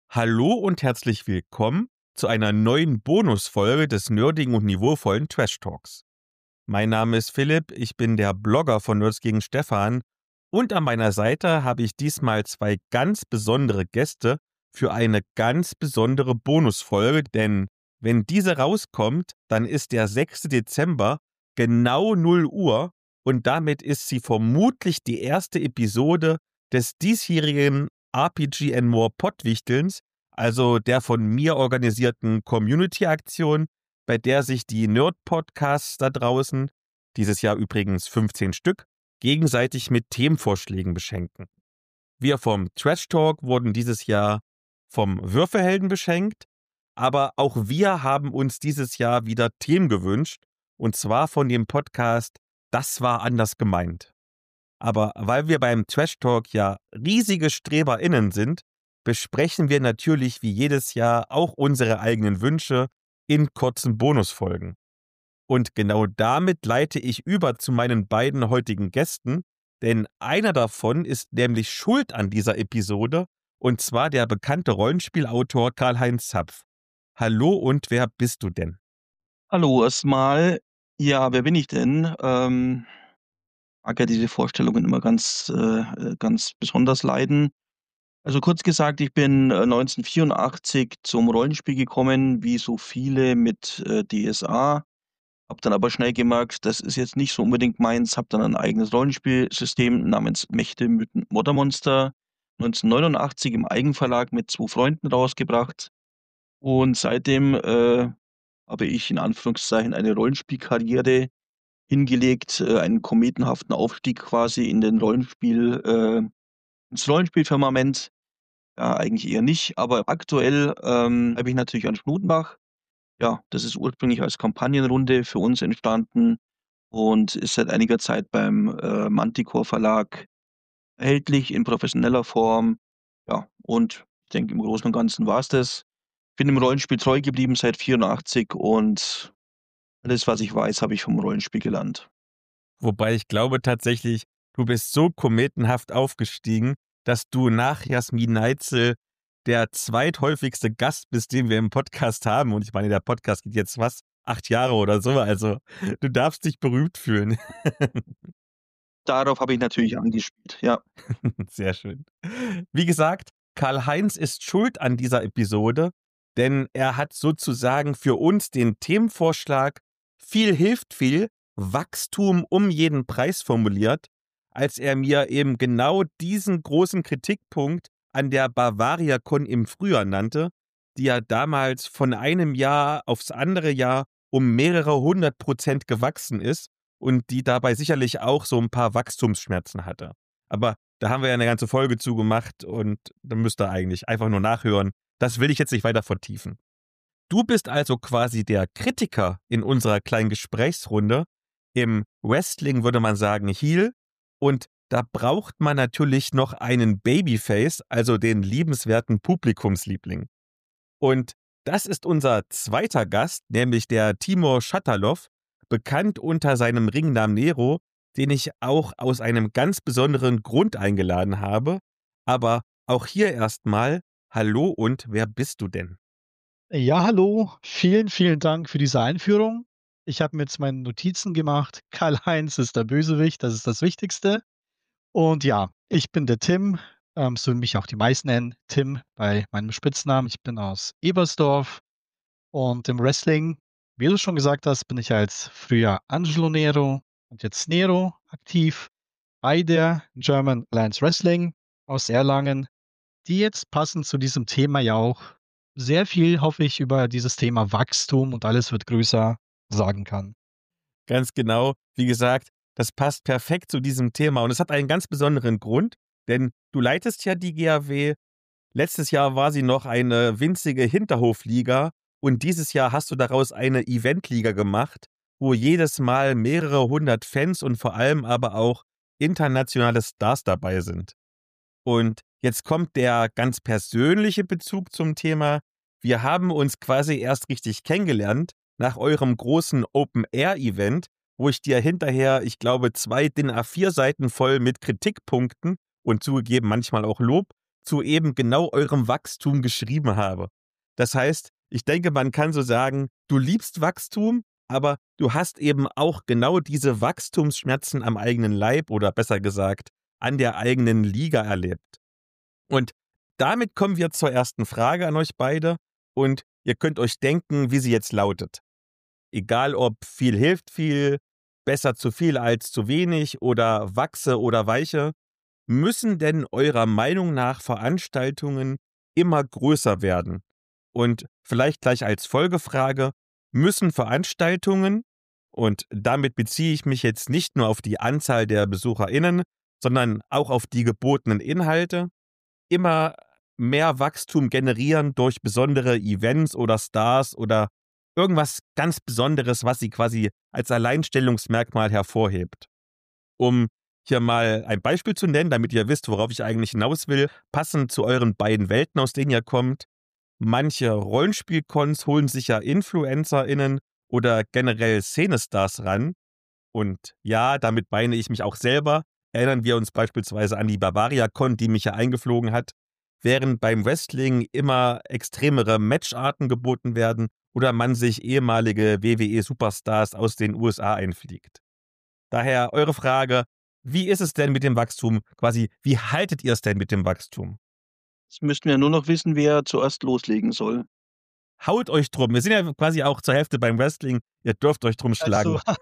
Hallo und herzlich willkommen zu einer neuen Bonusfolge des nerdigen und niveauvollen Trash Talks. Mein Name ist Philipp, ich bin der Blogger von Nerds gegen Stefan und an meiner Seite habe ich diesmal zwei ganz besondere Gäste für eine ganz besondere Bonusfolge, denn wenn diese rauskommt, dann ist der 6. Dezember genau 0 Uhr und damit ist sie vermutlich die erste Episode des diesjährigen RPG & More Pottwichtelns, also der von mir organisierten Community-Aktion, bei der sich die Nerd-Podcasts da draußen, dieses Jahr übrigens 15 Stück, gegenseitig mit Themenvorschlägen beschenken. Wir vom Trash Talk wurden dieses Jahr vom Würfelhelden beschenkt, aber auch wir haben uns dieses Jahr wieder Themen gewünscht, und zwar von dem Podcast Das war anders gemeint. Aber weil wir beim Trash Talk ja riesige StreberInnen sind, besprechen wir natürlich wie jedes Jahr auch unsere eigenen Wünsche in kurzen Bonusfolgen. Und genau damit leite ich über zu meinen beiden heutigen Gästen, denn einer davon ist nämlich schuld an dieser Episode, und zwar der bekannte Rollenspielautor Karl-Heinz Zapf. Hallo und wer bist du denn? Hallo erstmal. Ja, wer bin ich denn? Mag ja diese Vorstellungen immer ganz besonders leiden. Also kurz gesagt, ich bin 1984 zum Rollenspiel gekommen, wie so viele mit DSA. Habe dann aber schnell gemerkt, das ist jetzt nicht so unbedingt meins. Habe dann ein eigenes Rollenspielsystem namens Mächte, Mythen, Moddermonster 1989 im Eigenverlag mit 2 Freunden rausgebracht. Und seitdem habe ich in Anführungszeichen eine Rollenspielkarriere hingelegt, einen kometenhaften Aufstieg quasi ins Rollenspielfirmament. Ja, eigentlich eher nicht, aber aktuell, schreibe ich natürlich an Spnutenbach. Ja, das ist ursprünglich als Kampagnenrunde für uns entstanden und ist seit einiger Zeit beim, Manticore Verlag erhältlich in professioneller Form. Ja, und ich denke, im Großen und Ganzen war's das. Bin dem Rollenspiel treu geblieben seit 84 und alles, was ich weiß, habe ich vom Rollenspiel gelernt. Wobei ich glaube tatsächlich, du bist so kometenhaft aufgestiegen, dass du nach Jasmin Neitzel der zweithäufigste Gast bist, den wir im Podcast haben. Und ich meine, der Podcast geht jetzt was, 8 Jahre oder so. Also du darfst dich berühmt fühlen. Darauf habe ich natürlich angespielt, ja. Sehr schön. Wie gesagt, Karl-Heinz ist schuld an dieser Episode, denn er hat sozusagen für uns den Themenvorschlag "Viel hilft viel, Wachstum um jeden Preis" formuliert, als er mir eben genau diesen großen Kritikpunkt an der BavariaCon im Frühjahr nannte, die ja damals von einem Jahr aufs andere Jahr um mehrere 100% gewachsen ist und die dabei sicherlich auch so ein paar Wachstumsschmerzen hatte. Aber da haben wir ja eine ganze Folge zugemacht und da müsst ihr eigentlich einfach nur nachhören. Das will ich jetzt nicht weiter vertiefen. Du bist also quasi der Kritiker in unserer kleinen Gesprächsrunde. Im Wrestling würde man sagen Heel. Und da braucht man natürlich noch einen Babyface, also den liebenswerten Publikumsliebling. Und das ist unser zweiter Gast, nämlich der Timur Schatalov, bekannt unter seinem Ringnamen Nero, den ich auch aus einem ganz besonderen Grund eingeladen habe. Aber auch hier erstmal, hallo und wer bist du denn? Ja, hallo. Vielen, vielen Dank für diese Einführung. Ich habe mir jetzt meine Notizen gemacht. Karl-Heinz ist der Bösewicht, das ist das Wichtigste. Und ja, ich bin der Tim, so wie mich auch die meisten nennen, Tim bei meinem Spitznamen. Ich bin aus Ebersdorf und im Wrestling, wie du schon gesagt hast, bin ich als früher Angelo Nero und jetzt Nero aktiv bei der German Alliance Wrestling aus Erlangen, die jetzt passend zu diesem Thema ja auch sehr viel, hoffe ich, über dieses Thema Wachstum und alles wird größer sagen kann. Ganz genau, wie gesagt, das passt perfekt zu diesem Thema und es hat einen ganz besonderen Grund, denn du leitest ja die GAW. Letztes Jahr war sie noch eine winzige Hinterhofliga und dieses Jahr hast du daraus eine Eventliga gemacht, wo jedes Mal mehrere 100 Fans und vor allem aber auch internationale Stars dabei sind. Und jetzt kommt der ganz persönliche Bezug zum Thema. Wir haben uns quasi erst richtig kennengelernt nach eurem großen Open-Air-Event, wo ich dir hinterher, ich glaube, 2 DIN A4 Seiten voll mit Kritikpunkten und zugegeben manchmal auch Lob zu eben genau eurem Wachstum geschrieben habe. Das heißt, ich denke, man kann so sagen, du liebst Wachstum, aber du hast eben auch genau diese Wachstumsschmerzen am eigenen Leib oder besser gesagt an der eigenen Liga erlebt. Und damit kommen wir zur ersten Frage an euch beide und ihr könnt euch denken, wie sie jetzt lautet. Egal ob viel hilft viel, besser zu viel als zu wenig oder wachse oder weiche, müssen denn eurer Meinung nach Veranstaltungen immer größer werden? Und vielleicht gleich als Folgefrage, müssen Veranstaltungen, und damit beziehe ich mich jetzt nicht nur auf die Anzahl der BesucherInnen, sondern auch auf die gebotenen Inhalte, immer mehr Wachstum generieren durch besondere Events oder Stars oder irgendwas ganz Besonderes, was sie quasi als Alleinstellungsmerkmal hervorhebt. Um hier mal ein Beispiel zu nennen, damit ihr wisst, worauf ich eigentlich hinaus will, passend zu euren beiden Welten, aus denen ihr kommt. Manche Rollenspielcons holen sich ja InfluencerInnen oder generell Szenestars ran. Und ja, damit meine ich mich auch selber. Erinnern wir uns beispielsweise an die Bavaria-Con, die mich ja eingeflogen hat, während beim Wrestling immer extremere Matcharten geboten werden oder man sich ehemalige WWE-Superstars aus den USA einfliegt. Daher eure Frage, wie ist es denn mit dem Wachstum? Quasi, wie haltet ihr es denn mit dem Wachstum? Jetzt müssten wir nur noch wissen, wer zuerst loslegen soll. Haut euch drum. Wir sind ja quasi auch zur Hälfte beim Wrestling. Ihr dürft euch drum schlagen. Also,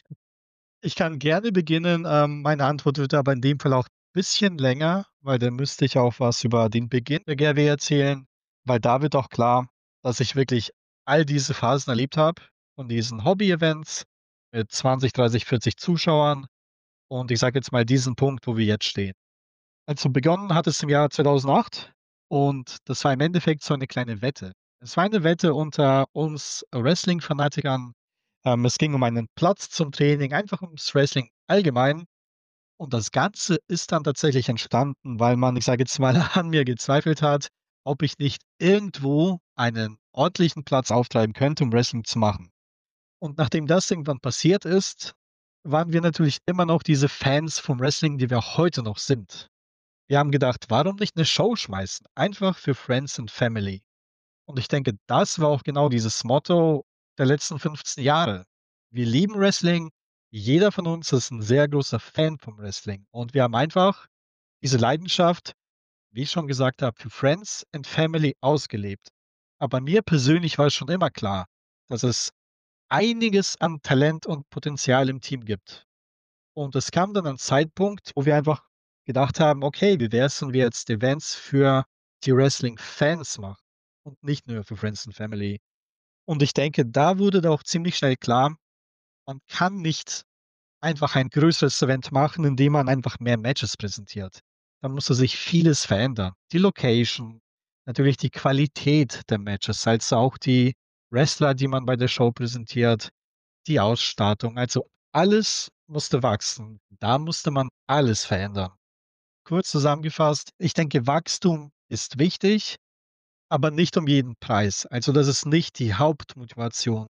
ich kann gerne beginnen. Meine Antwort wird aber in dem Fall auch ein bisschen länger, weil dann müsste ich auch was über den Beginn der GRW erzählen, weil da wird auch klar, dass ich wirklich all diese Phasen erlebt habe von diesen Hobby-Events mit 20, 30, 40 Zuschauern und ich sage jetzt mal diesen Punkt, wo wir jetzt stehen. Also begonnen hat es im Jahr 2008 und das war im Endeffekt so eine kleine Wette. Es war eine Wette unter uns Wrestling-Fanatikern. Es ging um einen Platz zum Training, einfach ums Wrestling allgemein. Und das Ganze ist dann tatsächlich entstanden, weil man, ich sage jetzt mal, an mir gezweifelt hat, ob ich nicht irgendwo einen ordentlichen Platz auftreiben könnte, um Wrestling zu machen. Und nachdem das irgendwann passiert ist, waren wir natürlich immer noch diese Fans vom Wrestling, die wir auch heute noch sind. Wir haben gedacht, warum nicht eine Show schmeißen? Einfach für Friends and Family. Und ich denke, das war auch genau dieses Motto der letzten 15 Jahre. Wir lieben Wrestling. Jeder von uns ist ein sehr großer Fan vom Wrestling. Und wir haben einfach diese Leidenschaft, wie ich schon gesagt habe, für Friends and Family ausgelebt. Aber mir persönlich war es schon immer klar, dass es einiges an Talent und Potenzial im Team gibt. Und es kam dann ein Zeitpunkt, wo wir einfach gedacht haben: „Okay, wie wär's, wenn wir jetzt Events für die Wrestling-Fans machen und nicht nur für Friends and Family?“ Und ich denke, da wurde da auch ziemlich schnell klar, man kann nicht einfach ein größeres Event machen, indem man einfach mehr Matches präsentiert. Da musste sich vieles verändern. Die Location, natürlich die Qualität der Matches, als auch die Wrestler, die man bei der Show präsentiert, die Ausstattung. Also alles musste wachsen. Da musste man alles verändern. Kurz zusammengefasst, ich denke, Wachstum ist wichtig, aber nicht um jeden Preis. Also das ist nicht die Hauptmotivation.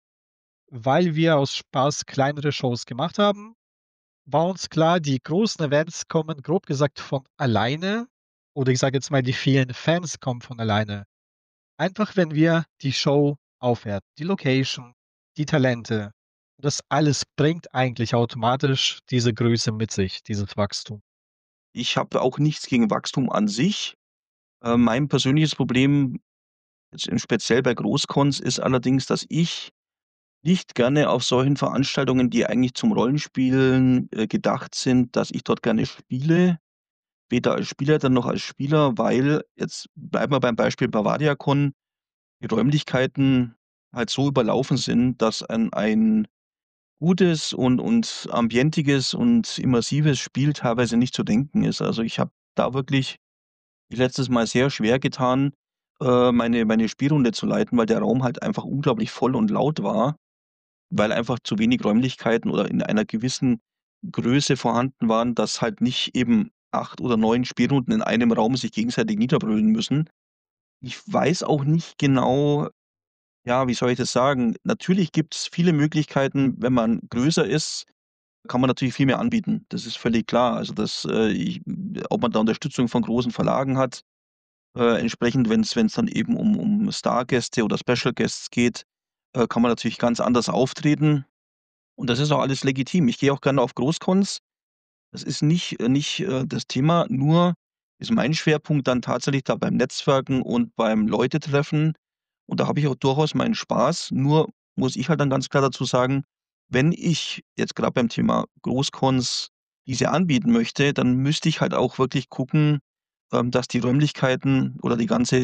Weil wir aus Spaß kleinere Shows gemacht haben, war uns klar, die großen Events kommen grob gesagt von alleine oder ich sage jetzt mal, die vielen Fans kommen von alleine. Einfach wenn wir die Show aufwerten, die Location, die Talente. Das alles bringt eigentlich automatisch diese Größe mit sich, dieses Wachstum. Ich habe auch nichts gegen Wachstum an sich. Mein persönliches Problem, jetzt im speziell bei Großcons, ist allerdings, dass ich nicht gerne auf solchen Veranstaltungen, die eigentlich zum Rollenspielen, gedacht sind, dass ich dort gerne spiele, weder als Spielleiter noch als Spieler, weil jetzt bleiben wir beim Beispiel Bavariacon, die Räumlichkeiten halt so überlaufen sind, dass ein gutes und ambientiges und immersives Spiel teilweise nicht zu denken ist. Also, ich habe da wirklich mich letztes Mal sehr schwer getan, meine Spielrunde zu leiten, weil der Raum halt einfach unglaublich voll und laut war, weil einfach zu wenig Räumlichkeiten oder in einer gewissen Größe vorhanden waren, dass halt nicht eben 8 oder 9 Spielrunden in einem Raum sich gegenseitig niederbrüllen müssen. Ich weiß auch nicht genau, ja, wie soll ich das sagen? Natürlich gibt's viele Möglichkeiten, wenn man größer ist, kann man natürlich viel mehr anbieten. Das ist völlig klar. Also, ob man da Unterstützung von großen Verlagen hat, Entsprechend, wenn es dann eben um Stargäste oder Special Guests geht, kann man natürlich ganz anders auftreten und das ist auch alles legitim. Ich gehe auch gerne auf Großcons. Das ist nicht das Thema, nur ist mein Schwerpunkt dann tatsächlich da beim Netzwerken und beim Leute treffen und da habe ich auch durchaus meinen Spaß. Nur muss ich halt dann ganz klar dazu sagen, wenn ich jetzt gerade beim Thema Großcons diese anbieten möchte, dann müsste ich halt auch wirklich gucken, dass die Räumlichkeiten oder die ganze,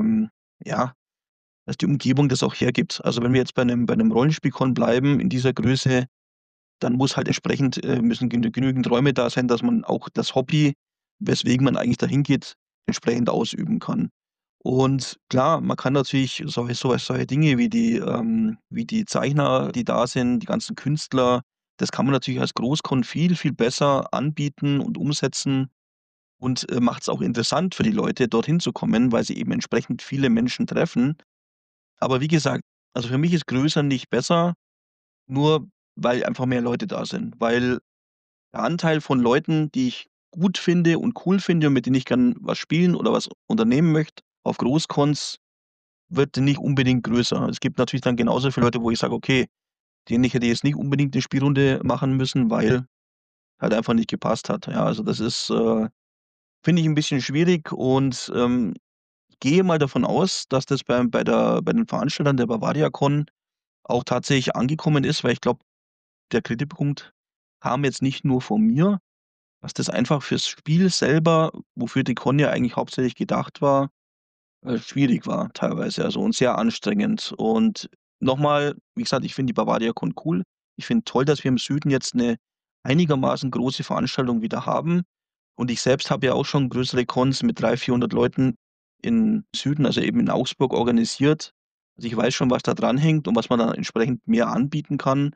ja, dass die Umgebung das auch hergibt. Also, wenn wir jetzt bei 'nem Rollenspiel-Con bleiben in dieser Größe, dann muss halt entsprechend müssen genügend Räume da sein, dass man auch das Hobby, weswegen man eigentlich dahin geht, entsprechend ausüben kann. Und klar, man kann natürlich solche Dinge wie die Zeichner, die da sind, die ganzen Künstler, das kann man natürlich als Großkon viel, viel besser anbieten und umsetzen und, macht es auch interessant für die Leute, dorthin zu kommen, weil sie eben entsprechend viele Menschen treffen. Aber wie gesagt, also für mich ist größer nicht besser, nur weil einfach mehr Leute da sind. Weil der Anteil von Leuten, die ich gut finde und cool finde und mit denen ich gern was spielen oder was unternehmen möchte, auf Großcons wird nicht unbedingt größer. Es gibt natürlich dann genauso viele Leute, wo ich sage: „Okay, denen ich hätte jetzt nicht unbedingt 'ne Spielrunde machen müssen, weil halt einfach nicht gepasst hat." Ja, also das ist, finde ich 'n bisschen schwierig und, gehe mal davon aus, dass das bei den Veranstaltern der BavariaCon auch tatsächlich angekommen ist, weil ich glaube, der Kritikpunkt kam jetzt nicht nur von mir, dass das einfach fürs Spiel selber, wofür die Con ja eigentlich hauptsächlich gedacht war, schwierig war teilweise, also und sehr anstrengend. Und nochmal, wie gesagt, ich finde die BavariaCon cool. Ich finde toll, dass wir im Süden jetzt 'ne einigermaßen große Veranstaltung wieder haben. Und ich selbst habe ja auch schon größere Cons mit 300, 400 Leuten im Süden, also eben in Augsburg organisiert. Also, ich weiß schon, was da dranhängt und was man da entsprechend mehr anbieten kann.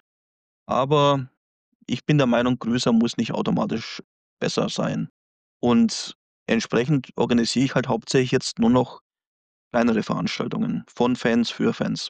Aber ich bin der Meinung, größer muss nicht automatisch besser sein. Und entsprechend organisiere ich halt hauptsächlich jetzt nur noch kleinere Veranstaltungen von Fans für Fans.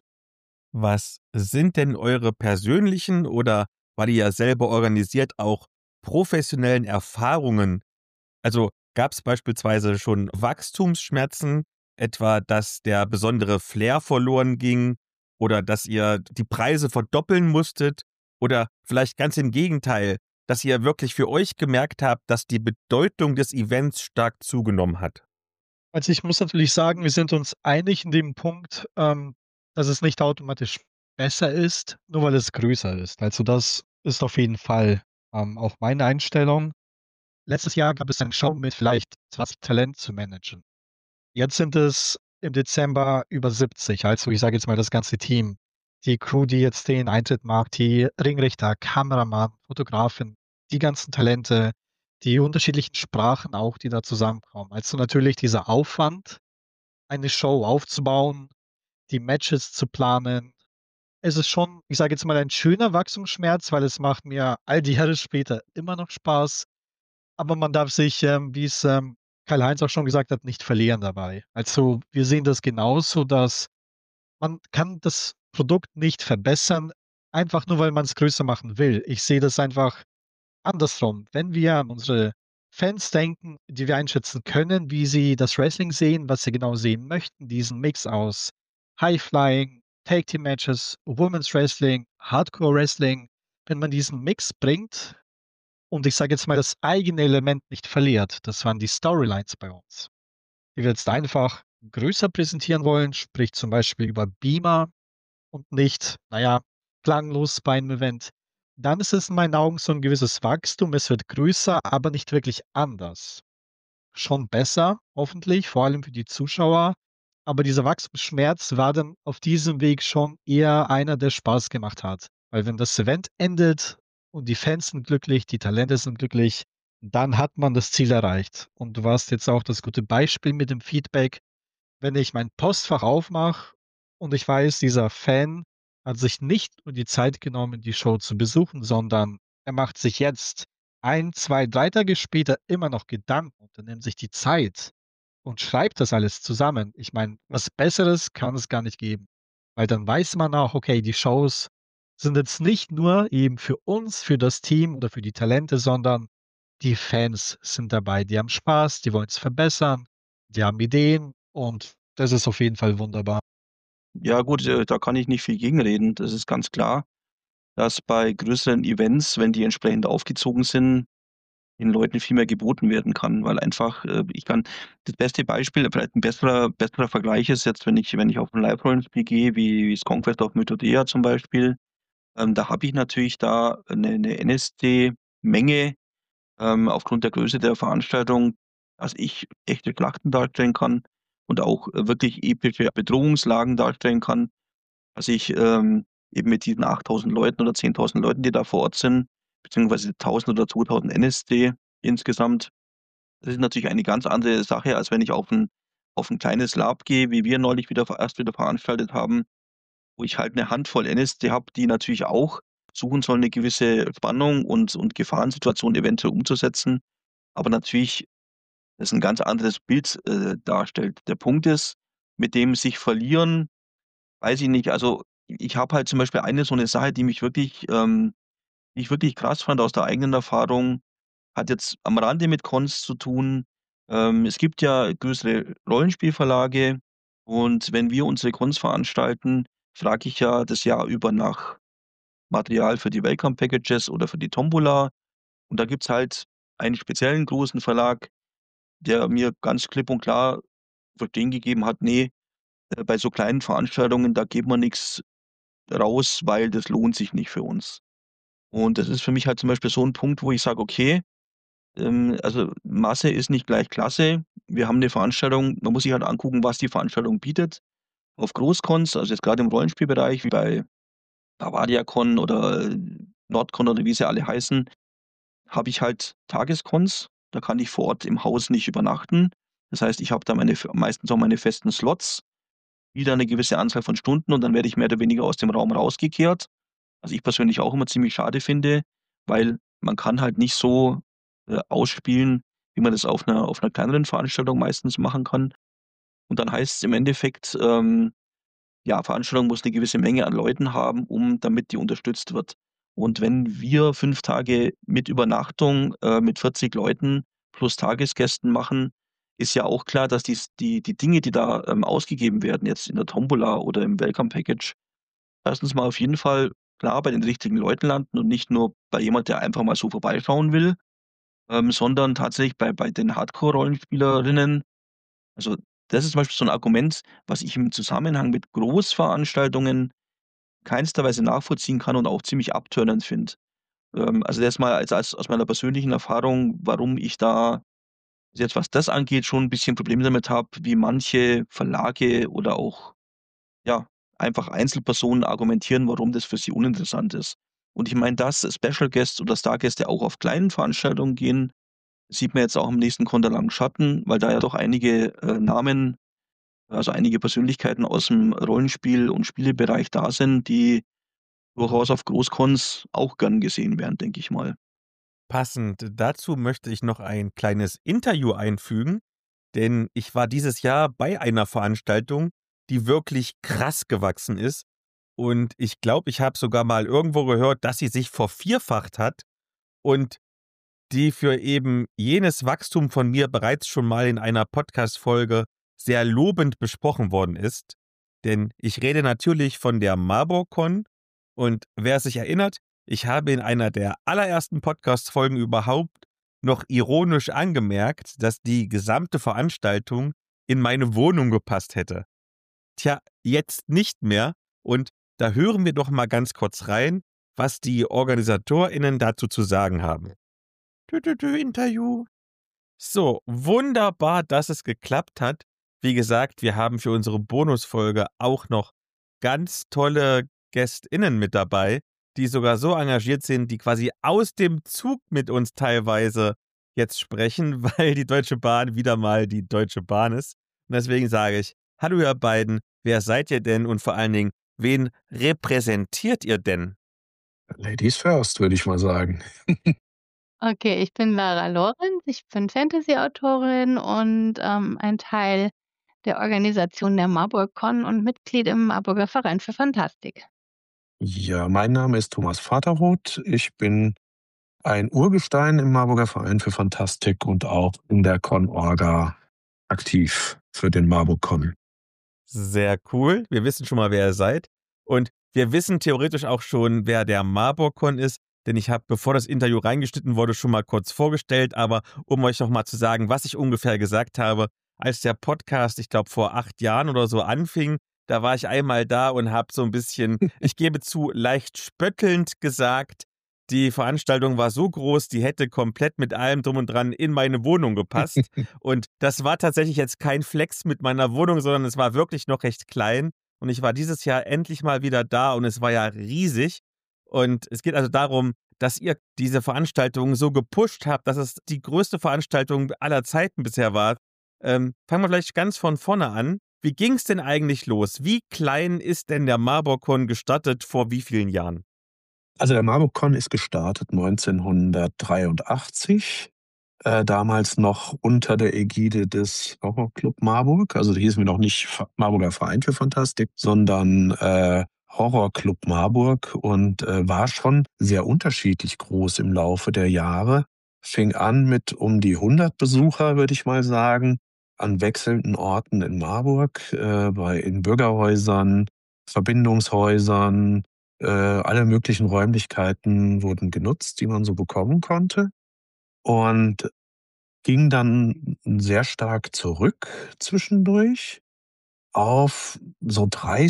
Was sind denn eure persönlichen oder, weil ihr ja selber organisiert, auch professionellen Erfahrungen? Also, gab es beispielsweise schon Wachstumsschmerzen, etwa dass der besondere Flair verloren ging oder dass ihr die Preise verdoppeln musstet oder vielleicht ganz im Gegenteil, dass ihr wirklich für euch gemerkt habt, dass die Bedeutung des Events stark zugenommen hat? Also, ich muss natürlich sagen, wir sind uns einig in dem Punkt, dass es nicht automatisch besser ist, nur weil es größer ist. Also, das ist auf jeden Fall, auch meine Einstellung. Letztes Jahr gab es eine Show mit vielleicht 20 Talent zu managen. Jetzt sind es im Dezember über 70. Also, ich sage jetzt mal das ganze Team. Die Crew, die jetzt den Eintritt macht, die Ringrichter, Kameramann, Fotografin, die ganzen Talente, die unterschiedlichen Sprachen auch, die da zusammenkommen. Also, natürlich dieser Aufwand, eine Show aufzubauen, die Matches zu planen. Es ist schon, ich sage jetzt mal, ein schöner Wachstumsschmerz, weil es macht mir all die Jahre später immer noch Spaß. Aber man darf sich, wie es, Karl-Heinz auch schon gesagt hat, nicht verlieren dabei. Also, wir sehen das genauso, dass man kann das Produkt nicht verbessern, einfach nur, weil man es größer machen will. Ich sehe das einfach andersrum. Wenn wir an unsere Fans denken, die wir einschätzen können, wie sie das Wrestling sehen, was sie genau sehen möchten, diesen Mix aus High Flying, Tag Team Matches, Women's Wrestling, Hardcore Wrestling. Wenn man diesen Mix bringt und ich sage jetzt mal, das eigene Element nicht verliert, das waren die Storylines bei uns, die wir jetzt einfach größer präsentieren wollen, sprich zum Beispiel über Beamer und nicht, naja, klanglos bei einem Event, dann ist es in meinen Augen so ein gewisses Wachstum. Es wird größer, aber nicht wirklich anders. Schon besser, hoffentlich, vor allem für die Zuschauer, aber dieser Wachstumsschmerz war dann auf diesem Weg schon eher einer, der Spaß gemacht hat. Weil wenn das Event endet und die Fans sind glücklich, die Talente sind glücklich, dann hat man das Ziel erreicht. Und du warst jetzt auch das gute Beispiel mit dem Feedback. Wenn ich mein Postfach aufmache und ich weiß, dieser Fan hat sich nicht nur die Zeit genommen, die Show zu besuchen, sondern er macht sich jetzt 1, 2, 3 Tage später immer noch Gedanken und er nimmt sich die Zeit und schreibt das alles zusammen. Ich meine, was Besseres kann es gar nicht geben, weil dann weiß man auch, okay, die Shows sind jetzt nicht nur eben für uns, für das Team oder für die Talente, sondern die Fans sind dabei, die haben Spaß, die wollen es verbessern. die haben Ideen und das ist auf jeden Fall wunderbar. Ja gut, da kann ich nicht viel gegenreden. Das ist ganz klar, dass bei größeren Events, wenn die entsprechend aufgezogen sind, den Leuten viel mehr geboten werden kann, weil einfach, ich kann das beste Beispiel, vielleicht ein besserer Vergleich ist jetzt, wenn ich auf 'n Live-Rollenspiel gehe, wie das Conquest of Mythodea zum Beispiel, da habe ich natürlich da 'ne NSC-Menge, aufgrund der Größe der Veranstaltung, dass ich echte Schlachten darstellen kann und auch, wirklich epische Bedrohungslagen darstellen kann, dass ich, eben mit diesen 8.000 Leuten oder 10.000 Leuten, die da vor Ort sind, beziehungsweise 1.000 oder 2.000 NSC insgesamt. Das ist natürlich eine ganz andere Sache, als wenn ich auf 'n kleines LARP gehe, wie wir neulich wieder veranstaltet haben, wo ich halt 'ne Handvoll NSC habe, die natürlich auch suchen sollen, 'ne gewisse Spannung und Gefahrensituationen eventuell umzusetzen, aber natürlich das 'n ganz anderes Bild, darstellt. Der Punkt ist, mit dem sich verlieren, weiß ich nicht, also, ich habe halt zum Beispiel eine so 'ne Sache, die ich wirklich krass fand aus der eigenen Erfahrung, hat jetzt am Rande mit Cons zu tun. Es gibt ja größere Rollenspielverlage und wenn wir unsere Cons veranstalten, frage ich ja das Jahr über nach Material für die Welcome Packages oder für die Tombola. Und da gibt's halt einen speziellen großen Verlag, der mir ganz klipp und klar zu verstehen gegeben hat: „Ne, bei so kleinen Veranstaltungen, da geben wir nix raus, weil das lohnt sich nicht für uns.“ Und das ist für mich halt zum Beispiel so 'n Punkt, wo ich sage: „Okay, also Masse ist nicht gleich Klasse. Wir haben 'ne Veranstaltung, man muss sich halt angucken, was die Veranstaltung bietet.“ Auf Großcons, also jetzt grade im Rollenspielbereich wie bei BavariaCon oder Nordcon oder wie sie alle heißen, habe ich halt Tagescons. Da kann ich vor Ort im Haus nicht übernachten. Das heißt, ich habe da meistens auch meine festen Slots, wieder 'ne gewisse Anzahl von Stunden und dann werde ich mehr oder weniger aus dem Raum rausgekehrt. Was ich persönlich auch immer ziemlich schade finde, weil man kann halt nicht so, ausspielen, wie man das auf 'ner kleineren Veranstaltung meistens machen kann. Und dann heißt's im Endeffekt, ja, Veranstaltung muss 'ne gewisse Menge an Leuten haben, damit die unterstützt wird. Und wenn wir 5 Tage mit Übernachtung, mit 40 Leuten plus Tagesgästen machen, ist ja auch klar, dass die Dinge, die da, ausgegeben werden, jetzt in der Tombola oder im Welcome Package, erstens mal auf jeden Fall klar bei den richtigen Leuten landen und nicht nur bei jemand, der einfach mal so vorbeischauen will, sondern tatsächlich bei den Hardcore-Rollenspielerinnen. Also, das ist zum Beispiel so 'n Argument, was ich im Zusammenhang mit Großveranstaltungen keinster Weise nachvollziehen kann und auch ziemlich abturnend finde. Also, das mal als aus meiner persönlichen Erfahrung, warum ich da jetzt, was das angeht, schon 'n bisschen Probleme damit habe, wie manche Verlage oder auch, ja, einfach Einzelpersonen argumentieren, warum das für sie uninteressant ist. Und ich meine, dass Special Guests oder Stargäste auch auf kleinen Veranstaltungen gehen, sieht man jetzt auch im nächsten Con der Langen Schatten, weil da ja doch einige, Namen, also einige Persönlichkeiten aus'm Rollenspiel und Spielebereich da sind, die durchaus auf Großcons auch gern gesehen werden, denke ich mal. Passend dazu möchte ich noch ein kleines Interview einfügen, denn ich war dieses Jahr bei einer Veranstaltung, die wirklich krass gewachsen ist. Und ich glaube, ich habe sogar mal irgendwo gehört, dass sie sich vervierfacht hat und die für eben jenes Wachstum von mir bereits schon mal in einer Podcast-Folge sehr lobend besprochen worden ist. Denn ich rede natürlich von der MarburgCon und wer sich erinnert, ich habe in einer der allerersten Podcast-Folgen überhaupt noch ironisch angemerkt, dass die gesamte Veranstaltung in meine Wohnung gepasst hätte. Tja, jetzt nicht mehr und da hören wir doch mal ganz kurz rein, was die OrganisatorInnen dazu zu sagen haben. Interview. So, wunderbar, dass es geklappt hat. Wie gesagt, wir haben für unsere Bonusfolge auch noch ganz tolle GästInnen mit dabei, die sogar so engagiert sind, die quasi aus dem Zug mit uns teilweise jetzt sprechen, weil die Deutsche Bahn wieder mal die Deutsche Bahn ist. Und deswegen sage ich, hallo ihr beiden, wer seid ihr denn und vor allen Dingen, wen repräsentiert ihr denn? Ladies first, würde ich mal sagen. Okay, ich bin Lara Lorenz, ich bin Fantasy-Autorin und, ein Teil der Organisation der MarburgCon und Mitglied im Marburger Verein für Fantastik. Ja, mein Name ist Thomas Vaterroth. Ich bin ein Urgestein im Marburger Verein für Fantastik und auch in der Con-Orga aktiv für den MarburgCon. Sehr cool. Wir wissen schon mal, wer ihr seid. Und wir wissen theoretisch auch schon, wer der MarburgCon ist. Denn ich habe, bevor das Interview reingeschnitten wurde, schon mal kurz vorgestellt. Aber um euch noch mal zu sagen, was ich ungefähr gesagt habe, als der Podcast, ich glaube vor 8 Jahren oder so anfing, da war ich einmal da und habe so ein bisschen, ich gebe zu, leicht spöttelnd gesagt, die Veranstaltung war so groß, die hätte komplett mit allem drum und dran in meine Wohnung gepasst. Und das war tatsächlich jetzt kein Flex mit meiner Wohnung, sondern es war wirklich noch recht klein. Und ich war dieses Jahr endlich mal wieder da und es war ja riesig. Und es geht also darum, dass ihr diese Veranstaltung so gepusht habt, dass es die größte Veranstaltung aller Zeiten bisher war. Fangen wir vielleicht ganz von vorne an. Wie ging es denn eigentlich los? Wie klein ist denn der MarburgCon gestartet, vor wie vielen Jahren? Also der MarburgCon ist gestartet 1983, damals noch unter der Ägide des Horrorclub Marburg. Also da hießen wir noch nicht Marburger Verein für Fantastik, sondern Horrorclub Marburg, und war schon sehr unterschiedlich groß im Laufe der Jahre. Fing an mit um die 100 Besucher, würde ich mal sagen, an wechselnden Orten in Marburg, in Bürgerhäusern, Verbindungshäusern, alle möglichen Räumlichkeiten wurden genutzt, die man so bekommen konnte, und ging dann sehr stark zurück zwischendurch auf so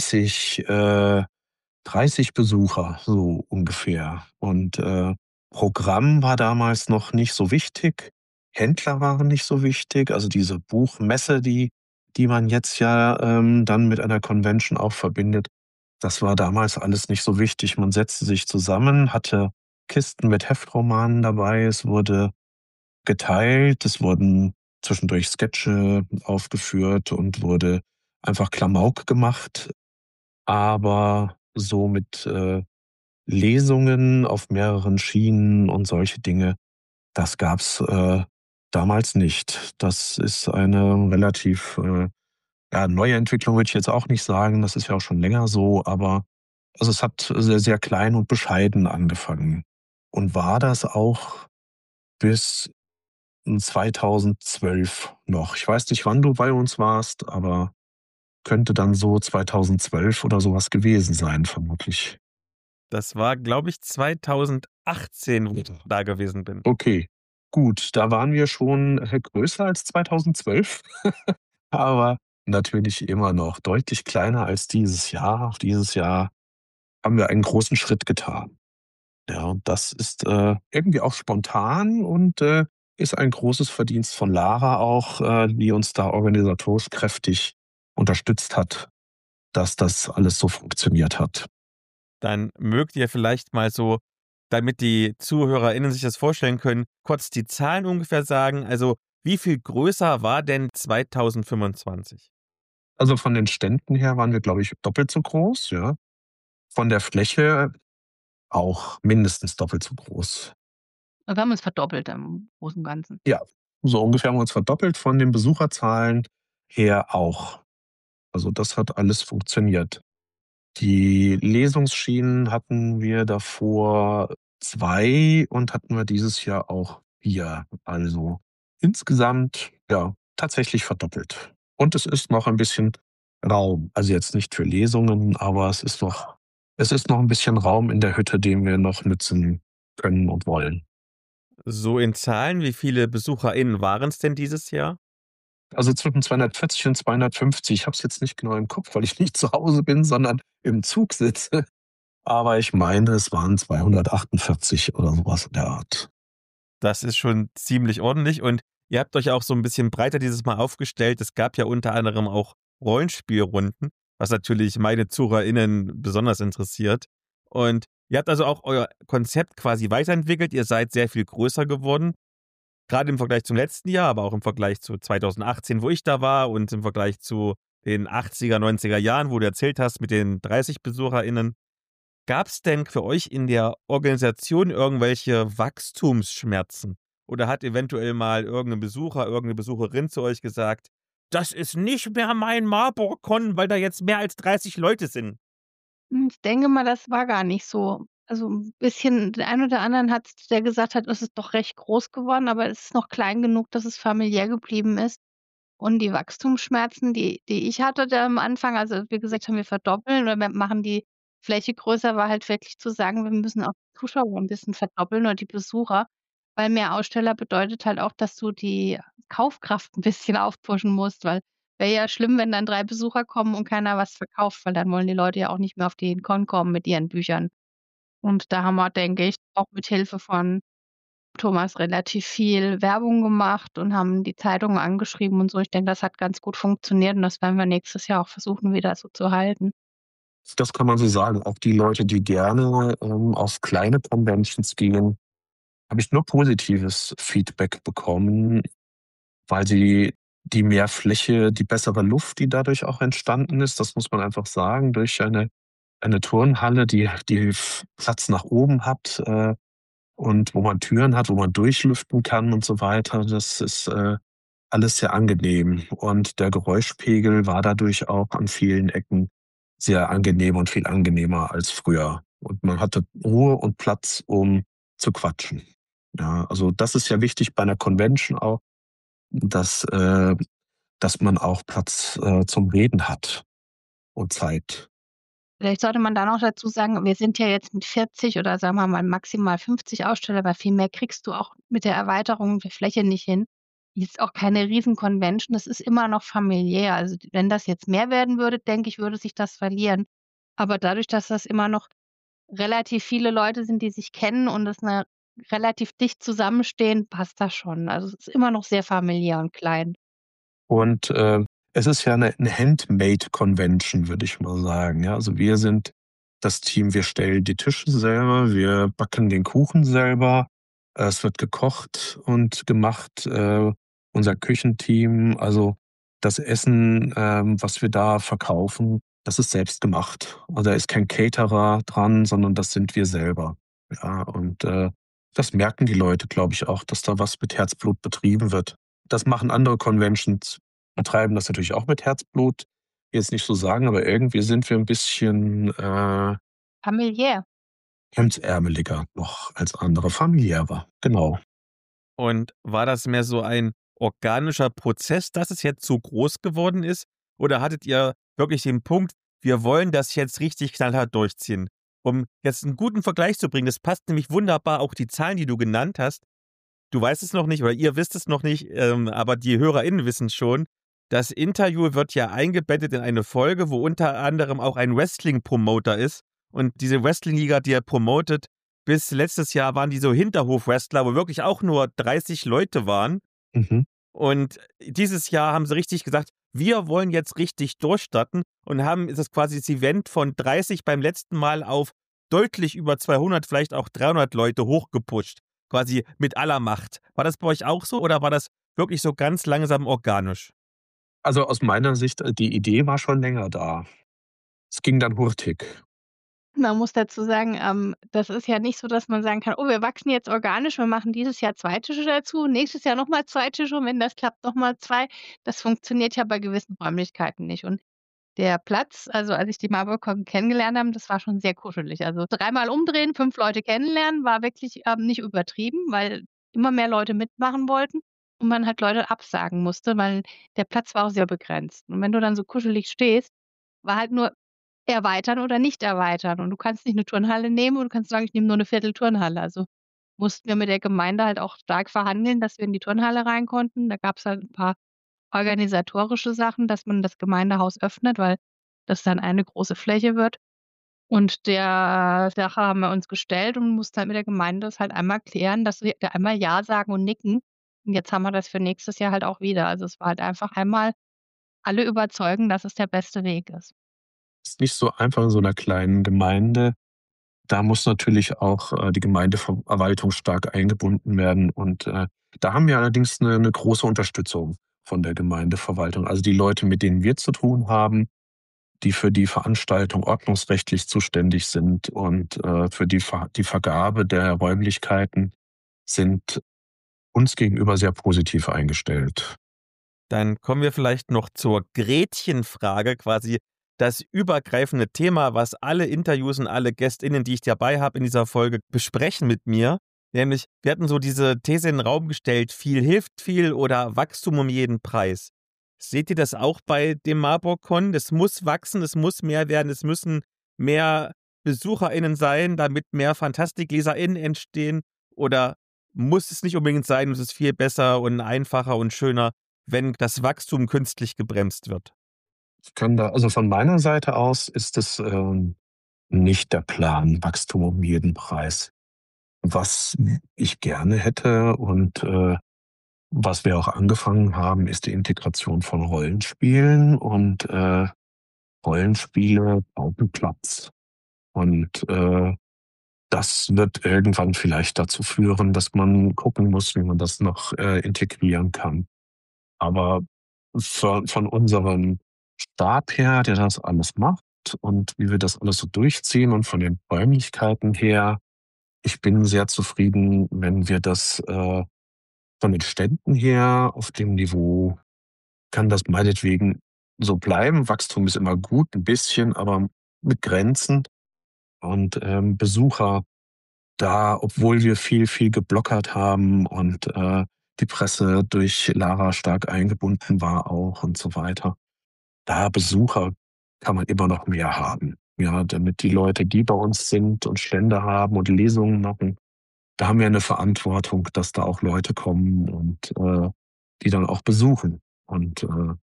30 Besucher, so ungefähr. Und Programm war damals noch nicht so wichtig, Händler waren nicht so wichtig, also diese Buchmesse, die man jetzt ja dann mit einer Convention auch verbindet, das war damals alles nicht so wichtig. Man setzte sich zusammen, hatte Kisten mit Heftromanen dabei, es wurde geteilt, es wurden zwischendurch Sketche aufgeführt und wurde einfach Klamauk gemacht. Aber so mit Lesungen auf mehreren Schienen und solche Dinge, das gab's damals nicht. Das ist eine relativ neue Entwicklung, würde ich jetzt auch nicht sagen. Das ist ja auch schon länger so, aber also es hat sehr, sehr klein und bescheiden angefangen und war das auch bis 2012 noch. Ich weiß nicht, wann du bei uns warst, aber könnte dann so 2012 oder sowas gewesen sein, vermutlich. Das war, glaube ich, 2018, wo ich da gewesen bin. Okay, gut, da waren wir schon größer als 2012, aber natürlich immer noch deutlich kleiner als dieses Jahr. Dieses Jahr haben wir einen großen Schritt getan. Ja, und das ist irgendwie auch spontan und ist ein großes Verdienst von Lara auch, die uns da organisatorisch kräftig unterstützt hat, dass das alles so funktioniert hat. Dann mögt ihr vielleicht mal so, damit die ZuhörerInnen sich das vorstellen können, kurz die Zahlen ungefähr sagen. Also, wie viel größer war denn 2025? Also von den Ständen her waren wir, glaube ich, doppelt so groß, ja. Von der Fläche auch mindestens doppelt so groß. Wir haben uns verdoppelt im Großen und Ganzen. Ja, so ungefähr haben wir uns verdoppelt, von den Besucherzahlen her auch. Also das hat alles funktioniert. Die Lesungsschienen hatten wir davor 2 und hatten wir dieses Jahr auch 4. Also insgesamt, ja, tatsächlich verdoppelt. Und es ist noch ein bisschen Raum. Also jetzt nicht für Lesungen, aber es ist noch ein bisschen Raum in der Hütte, den wir noch nutzen können und wollen. So in Zahlen, wie viele BesucherInnen waren es denn dieses Jahr? Also zwischen 240 und 250. Ich habe es jetzt nicht genau im Kopf, weil ich nicht zu Hause bin, sondern im Zug sitze. Aber ich meine, es waren 248 oder sowas in der Art. Das ist schon ziemlich ordentlich und ihr habt euch auch so ein bisschen breiter dieses Mal aufgestellt. Es gab ja unter anderem auch Rollenspielrunden, was natürlich meine ZuhörerInnen besonders interessiert. Und ihr habt also auch euer Konzept quasi weiterentwickelt. Ihr seid sehr viel größer geworden. Gerade im Vergleich zum letzten Jahr, aber auch im Vergleich zu 2018, wo ich da war, und im Vergleich zu den 80er, 90er Jahren, wo du erzählt hast, mit den 30 BesucherInnen. Gab es denn für euch in der Organisation irgendwelche Wachstumsschmerzen? Oder hat eventuell mal irgendein Besucher, irgendeine Besucherin zu euch gesagt, das ist nicht mehr mein MarburgCon, weil da jetzt mehr als 30 Leute sind? Ich denke mal, das war gar nicht so. Also 'n bisschen den einen oder anderen hat's, der gesagt hat, es ist doch recht groß geworden, aber es ist noch klein genug, dass es familiär geblieben ist. Und die Wachstumsschmerzen, die ich hatte da am Anfang, also wie gesagt, haben wir verdoppeln oder wir machen die Fläche größer, war halt wirklich zu sagen, wir müssen auch die Zuschauer ein bisschen verdoppeln oder die Besucher, weil mehr Aussteller bedeutet halt auch, dass du die Kaufkraft ein bisschen aufpushen musst, weil wäre ja schlimm, wenn dann 3 Besucher kommen und keiner was verkauft, weil dann wollen die Leute ja auch nicht mehr auf den Con kommen mit ihren Büchern. Und da haben wir, denke ich, auch mit Hilfe von Thomas relativ viel Werbung gemacht und haben die Zeitungen angeschrieben und so. Ich denke, das hat ganz gut funktioniert und das werden wir nächstes Jahr auch versuchen, wieder so zu halten. Das kann man so sagen. Auch die Leute, die gerne auf kleine Conventions gehen, habe ich nur positives Feedback bekommen, weil sie die mehr Fläche, die bessere Luft, die dadurch auch entstanden ist, das muss man einfach sagen, durch eine Turnhalle, die Platz nach oben hat, und wo man Türen hat, wo man durchlüften kann und so weiter. Das ist alles sehr angenehm. Und der Geräuschpegel war dadurch auch an vielen Ecken sehr angenehm und viel angenehmer als früher. Und man hatte Ruhe und Platz, um zu quatschen. Ja, also das ist ja wichtig bei einer Convention auch, dass, dass man auch Platz zum Reden hat und Zeit. Vielleicht sollte man da noch dazu sagen, wir sind ja jetzt mit 40 oder sagen wir mal maximal 50 Aussteller, weil viel mehr kriegst du auch mit der Erweiterung der Fläche nicht hin. Jetzt auch keine Riesen-Convention, das ist immer noch familiär. Also wenn das jetzt mehr werden würde, denke ich, würde sich das verlieren. Aber dadurch, dass das immer noch relativ viele Leute sind, die sich kennen und es relativ dicht zusammenstehen, passt das schon. Also es ist immer noch sehr familiär und klein. Und es ist ja eine Handmade-Convention, würde ich mal sagen. Ja, also wir sind das Team, wir stellen die Tische selber, wir backen den Kuchen selber, es wird gekocht und gemacht, unser Küchenteam, also das Essen, was wir da verkaufen, das ist selbst gemacht. Also da ist kein Caterer dran, sondern das sind wir selber. Ja, und das merken die Leute, glaube ich, auch, dass da was mit Herzblut betrieben wird. Das machen andere Conventions, betreiben das natürlich auch mit Herzblut. Jetzt nicht so sagen, aber irgendwie sind wir ein bisschen Familiär. hemdsärmeliger noch als andere, familiärer, genau. Und war das mehr so ein organischer Prozess, dass es jetzt so groß geworden ist? Oder hattet ihr wirklich den Punkt, wir wollen das jetzt richtig knallhart durchziehen? Um jetzt einen guten Vergleich zu bringen, das passt nämlich wunderbar, auch die Zahlen, die du genannt hast. Du weißt es noch nicht oder ihr wisst es noch nicht, aber die HörerInnen wissen es schon. Das Interview wird ja eingebettet in eine Folge, wo unter anderem auch ein Wrestling-Promoter ist. Und diese Wrestling-Liga, die er promotet, bis letztes Jahr waren die so Hinterhof-Wrestler, wo wirklich auch nur 30 Leute waren. Mhm. Und dieses Jahr haben sie richtig gesagt, wir wollen jetzt richtig durchstarten und haben das quasi das Event von 30 beim letzten Mal auf deutlich über 200, vielleicht auch 300 Leute hochgepusht. Quasi mit aller Macht. War das bei euch auch so oder war das wirklich so ganz langsam organisch? Also aus meiner Sicht, die Idee war schon länger da. Es ging dann hurtig. Man muss dazu sagen, das ist ja nicht so, dass man sagen kann: „Oh, wir wachsen jetzt organisch, wir machen dieses Jahr 2 Tische dazu, nächstes Jahr noch mal 2 Tische und wenn das klappt, noch mal 2." Das funktioniert ja bei gewissen Räumlichkeiten nicht. Und der Platz, also als ich die Marburg-Con kennengelernt habe, das war schon sehr kuschelig. Also dreimal umdrehen, 5 Leute kennenlernen, war wirklich nicht übertrieben, weil immer mehr Leute mitmachen wollten und man halt Leute absagen musste, weil der Platz war auch sehr begrenzt. Und wenn du dann so kuschelig stehst, war halt nur erweitern oder nicht erweitern. Und du kannst nicht 'ne Turnhalle nehmen und du kannst sagen: „Ich nehme nur 'ne Viertel-Turnhalle." Also, mussten wir mit der Gemeinde halt auch stark verhandeln, dass wir in die Turnhalle rein konnten. Da gab's halt 'n paar organisatorische Sachen, dass man das Gemeindehaus öffnet, weil das dann eine große Fläche wird. Und der Sache haben wir uns gestellt und mussten halt mit der Gemeinde das halt einmal klären, dass wir da einmal ja sagen und nicken. Und jetzt haben wir das für nächstes Jahr halt auch wieder. Also, es war halt einfach einmal alle überzeugen, dass es der beste Weg ist. Ist nicht so einfach in so einer kleinen Gemeinde. Da muss natürlich auch die Gemeindeverwaltung stark eingebunden werden. Und da haben wir allerdings eine große Unterstützung von der Gemeindeverwaltung. Also die Leute, mit denen wir zu tun haben, die für die Veranstaltung ordnungsrechtlich zuständig sind und für die Vergabe der Räumlichkeiten, sind uns gegenüber sehr positiv eingestellt. Dann kommen wir vielleicht noch zur Gretchenfrage, quasi das übergreifende Thema, was alle Interviews und alle GästInnen, die ich dabei habe in dieser Folge, besprechen mit mir. Nämlich, wir hatten so diese These in den Raum gestellt, viel hilft viel oder Wachstum um jeden Preis. Seht ihr das auch bei dem Marburg-Con? Es muss wachsen, es muss mehr werden, es müssen mehr BesucherInnen sein, damit mehr FantastikleserInnen entstehen? Oder muss es nicht unbedingt sein, es ist viel besser und einfacher und schöner, wenn das Wachstum künstlich gebremst wird? Also von meiner Seite aus ist es nicht der Plan, Wachstum um jeden Preis. Was ich gerne hätte und was wir auch angefangen haben, ist die Integration von Rollenspielen und Rollenspiele brauchen Platz. Und das wird irgendwann vielleicht dazu führen, dass man gucken muss, wie man das noch integrieren kann. Aber von unserem Stab her, der das alles macht und wie wir das alles so durchziehen und von den Räumlichkeiten her, ich bin sehr zufrieden, wenn wir das von den Ständen her auf dem Niveau, kann das meinetwegen so bleiben. Wachstum ist immer gut, ein bisschen, aber mit Grenzen. Und Besucher da, obwohl wir viel geblockert haben und die Presse durch Lara stark eingebunden war auch und so weiter. Da Besucher kann man immer noch mehr haben. Ja, damit die Leute, die bei uns sind und Stände haben und Lesungen machen, da haben wir eine Verantwortung, dass da auch Leute kommen und die dann auch besuchen. Und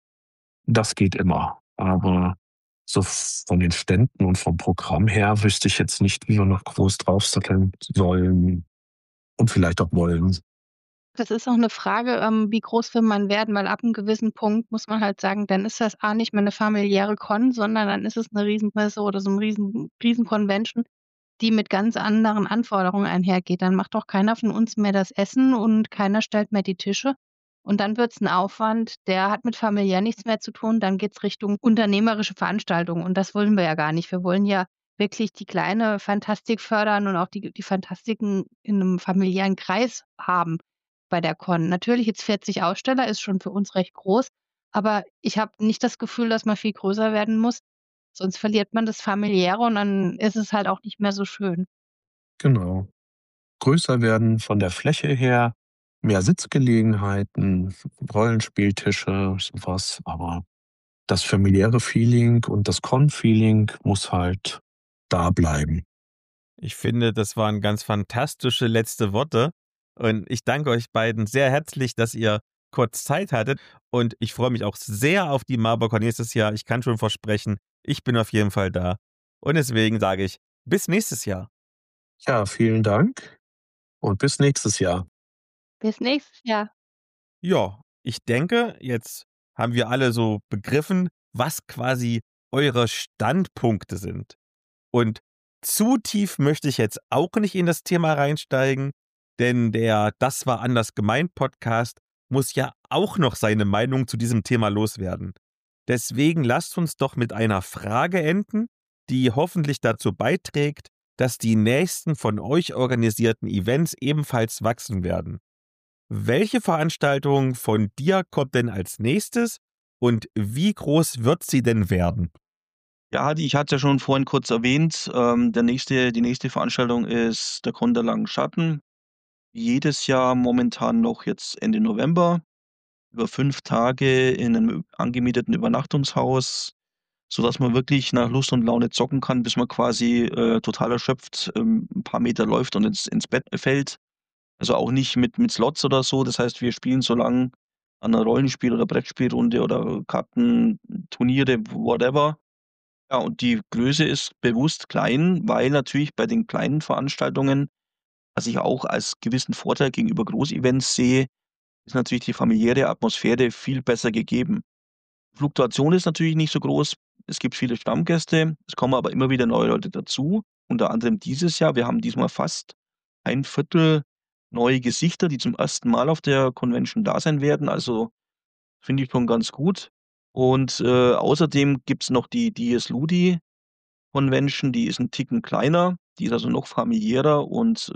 das geht immer. Aber so von den Ständen und vom Programm her wüsste ich jetzt nicht, wie wir noch groß draufsatteln sollen und vielleicht auch wollen. Das ist auch 'ne Frage, wie groß will man werden, weil ab 'nem gewissen Punkt muss man halt sagen, dann ist das A nicht mehr 'ne familiäre Con, sondern dann ist es 'ne Riesenmesse oder so 'n Riesen-Convention, die mit ganz anderen Anforderungen einhergeht. Dann macht doch keiner von uns mehr das Essen und keiner stellt mehr die Tische. Und dann wird's 'n Aufwand, der hat mit familiär nichts mehr zu tun. Dann geht's Richtung unternehmerische Veranstaltungen und das wollen wir ja gar nicht. Wir wollen ja wirklich die kleine Fantastik fördern und auch die Fantastiken in 'nem familiären Kreis haben bei der Con. Natürlich, jetzt 40 Aussteller ist schon für uns recht groß, aber ich habe nicht das Gefühl, dass man viel größer werden muss, sonst verliert man das Familiäre und dann ist es halt auch nicht mehr so schön. Genau. Größer werden von der Fläche her, mehr Sitzgelegenheiten, Rollenspieltische, sowas. Aber das familiäre Feeling und das Con-Feeling muss halt da bleiben. Ich finde, das waren ganz fantastische letzte Worte. Und ich danke euch beiden sehr herzlich, dass ihr kurz Zeit hattet. Und ich freue mich auch sehr auf die Marburg nächstes Jahr. Ich kann schon versprechen, ich bin auf jeden Fall da. Und deswegen sage ich, bis nächstes Jahr. Ja, vielen Dank und bis nächstes Jahr. Bis nächstes Jahr. Ja, ich denke, jetzt haben wir alle so begriffen, was quasi eure Standpunkte sind. Und zu tief möchte ich jetzt auch nicht in das Thema reinsteigen, denn der Das war anders gemeint Podcast muss ja auch noch seine Meinung zu diesem Thema loswerden. Deswegen lasst uns doch mit einer Frage enden, die hoffentlich dazu beiträgt, dass die nächsten von euch organisierten Events ebenfalls wachsen werden. Welche Veranstaltung von dir kommt denn als nächstes und wie groß wird sie denn werden? Ja, ich hatte es ja schon vorhin kurz erwähnt. Die nächste Veranstaltung ist der Con der langen Schatten. Jedes Jahr momentan noch jetzt Ende November, über 5 Tage in einem angemieteten Übernachtungshaus, sodass man wirklich nach Lust und Laune zocken kann, bis man quasi total erschöpft 'n paar Meter läuft und ins Bett fällt. Also auch nicht mit Slots oder so. Das heißt, wir spielen so lang an 'ner Rollenspiel oder Brettspielrunde oder Karten, Turniere, whatever. Ja, und die Größe ist bewusst klein, weil natürlich bei den kleinen Veranstaltungen, was ich auch als gewissen Vorteil gegenüber Großevents sehe, ist natürlich die familiäre Atmosphäre viel besser gegeben. Fluktuation ist natürlich nicht so groß. Es gibt viele Stammgäste, es kommen aber immer wieder neue Leute dazu. Unter anderem dieses Jahr. Wir haben diesmal fast ein Viertel neue Gesichter, die zum ersten Mal auf der Convention da sein werden. Also, finde ich schon ganz gut. Und außerdem gibt's noch die Dies Ludi Convention, die ist 'n Ticken kleiner, die ist also noch familiärer und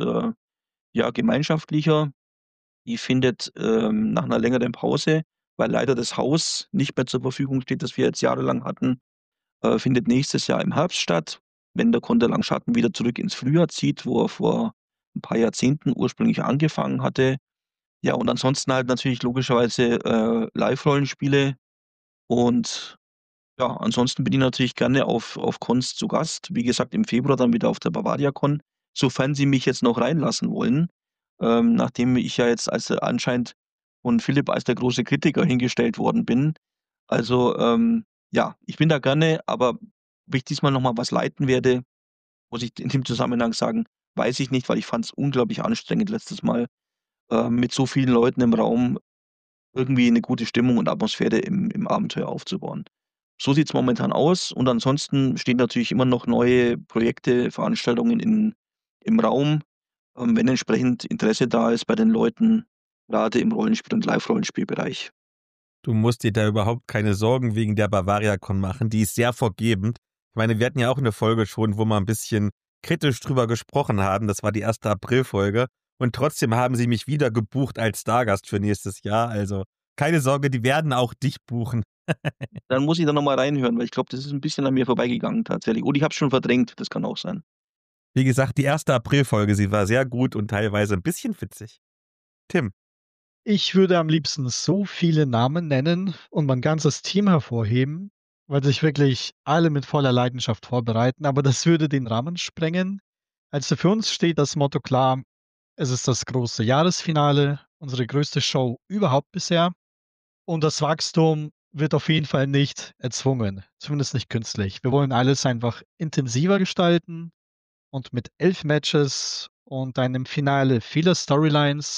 ja, gemeinschaftlicher. Die findet nach 'ner längeren Pause, weil leider das Haus nicht mehr zur Verfügung steht, das wir jetzt jahrelang hatten, findet nächstes Jahr im Herbst statt, wenn der Con der Langschatten wieder zurück ins Frühjahr zieht, wo er vor 'n paar Jahrzehnten ursprünglich angefangen hatte. Ja, und ansonsten halt natürlich logischerweise Live-Rollenspiele. Und ja, ansonsten bin ich natürlich gerne auf Cons zu Gast. Wie gesagt, im Februar dann wieder auf der BavariaCon, sofern sie mich jetzt noch reinlassen wollen, nachdem ich ja jetzt anscheinend von Philipp als der große Kritiker hingestellt worden bin. Also, ja, ich bin da gerne, aber ob ich diesmal noch mal was leiten werde, muss ich in dem Zusammenhang sagen, weiß ich nicht, weil ich fand es unglaublich anstrengend letztes Mal, mit so vielen Leuten im Raum irgendwie 'ne gute Stimmung und Atmosphäre im Abenteuer aufzubauen. So sieht's momentan aus und ansonsten stehen natürlich immer noch neue Projekte, Veranstaltungen im Raum, wenn entsprechend Interesse da ist bei den Leuten, grade im Rollenspiel und Live-Rollenspielbereich. Du musst dir da überhaupt keine Sorgen wegen der BavariaCon machen. Die ist sehr vergebend. Ich meine, wir hatten ja auch eine Folge schon, wo wir ein bisschen kritisch drüber gesprochen haben. Das war die erste April-Folge. Und trotzdem haben sie mich wieder gebucht als Stargast für nächstes Jahr. Also keine Sorge, die werden auch dich buchen. Dann muss ich da noch mal reinhören, weil ich glaube, das ist 'n bisschen an mir vorbeigegangen tatsächlich. Oder ich habe es schon verdrängt, das kann auch sein. Wie gesagt, die erste April-Folge, sie war sehr gut und teilweise ein bisschen witzig. Tim, Ich würde am liebsten so viele Namen nennen und mein ganzes Team hervorheben, weil sich wirklich alle mit voller Leidenschaft vorbereiten, aber das würde den Rahmen sprengen. Also für uns steht das Motto klar, es ist das große Jahresfinale, unsere größte Show überhaupt bisher und das Wachstum wird auf jeden Fall nicht erzwungen, zumindest nicht künstlich. Wir wollen alles einfach intensiver gestalten und mit 11 Matches und einem Finale vieler Storylines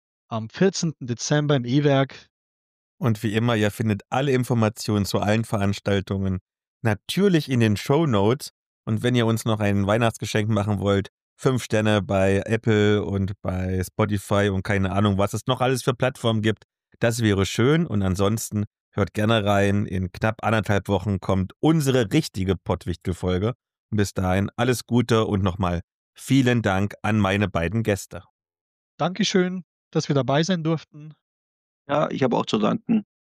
am 14. Dezember im E-Werk. und wie immer, ihr findet alle Informationen zu allen Veranstaltungen natürlich in den Shownotes. Und wenn ihr uns noch ein Weihnachtsgeschenk machen wollt, 5 Sterne bei Apple und bei Spotify und keine Ahnung, was es noch alles für Plattformen gibt, das wäre schön. Und ansonsten hört gerne rein. In knapp 1,5 Wochen kommt unsere richtige Pottwichtel-Folge. Und bis dahin alles Gute und nochmal vielen Dank an meine beiden Gäste. Dankeschön, dass wir dabei sein durften. Ja, ich habe auch zu danken.